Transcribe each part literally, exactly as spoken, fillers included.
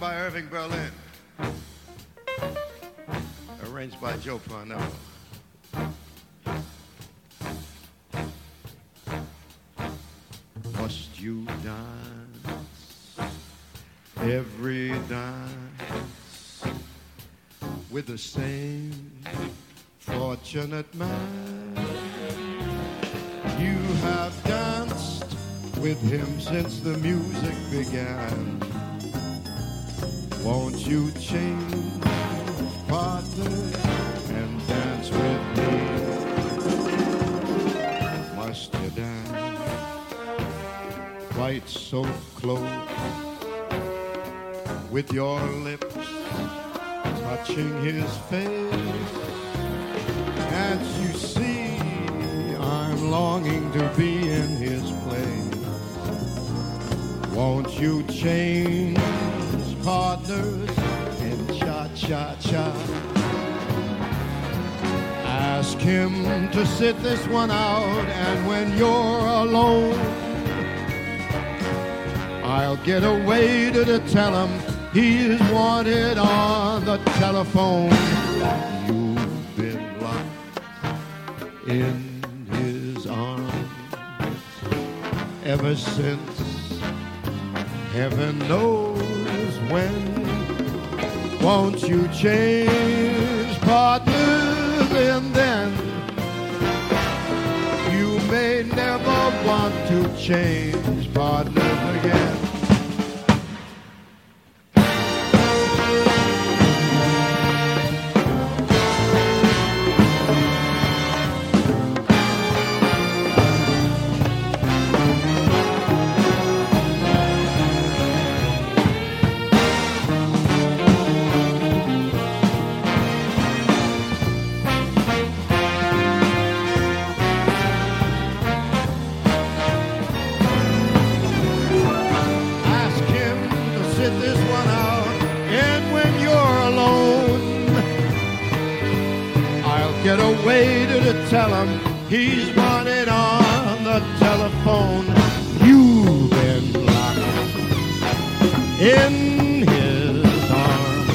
by Irving Berlin. Arranged by Joe Parnell. Must you dance every dance with the same fortunate man? You have danced with him since the music began. Won't you change partners and dance with me? Must you dance quite so close, with your lips touching his face? Can't you see I'm longing to be in his place? Won't you change partners and cha-cha-cha? Ask him to sit this one out, and when you're alone, I'll get away to, to tell him he's wanted on the telephone. You've been locked in his arms ever since heaven knows when. Won't you change partners, and then you may never want to change partners again. Get away to, to tell him he's wanted on the telephone. You've been locked in his arms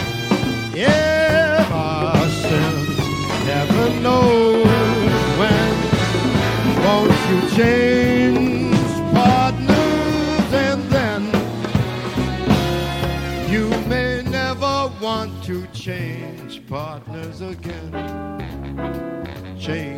ever since heaven knows when. Won't you change partners, and then you may never want to change partners again. Change